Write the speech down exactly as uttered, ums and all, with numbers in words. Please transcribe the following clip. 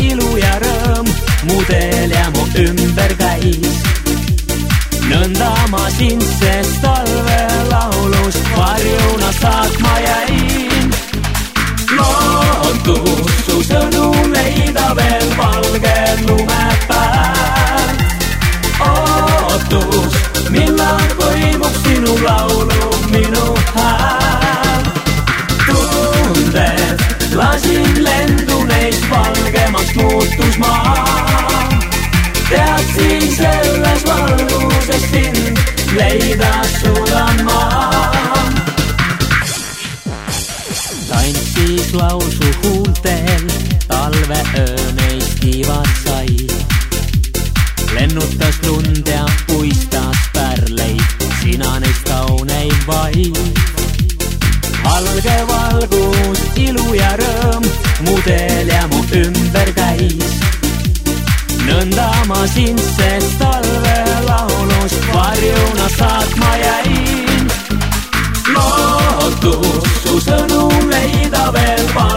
ilu ja rõõm, mu teel ja mu ümber käis. Nõnda ma sind, sest talvelaulus varjuna saatma jäin. Lootus su sõnu leida veel valged lumepäev. Ootus, millal võimub sinu laulu minu hääl. Tunded, lasin lendu neist valgemaks muutus maa. Teadsin selles valguses sind leida suudan ma. Tantsis laulsu huultel, talveöö neist kivad sai. Lennutas lund ja puistas pärleid, sina neist kauneid vaid. Valge valgus, ilu ja rõõm, mu teel ja mu ümber käis. Nõnda ma sind, sest talvelaulus varjuna saatma jäin. Lootus su sõnu leida veel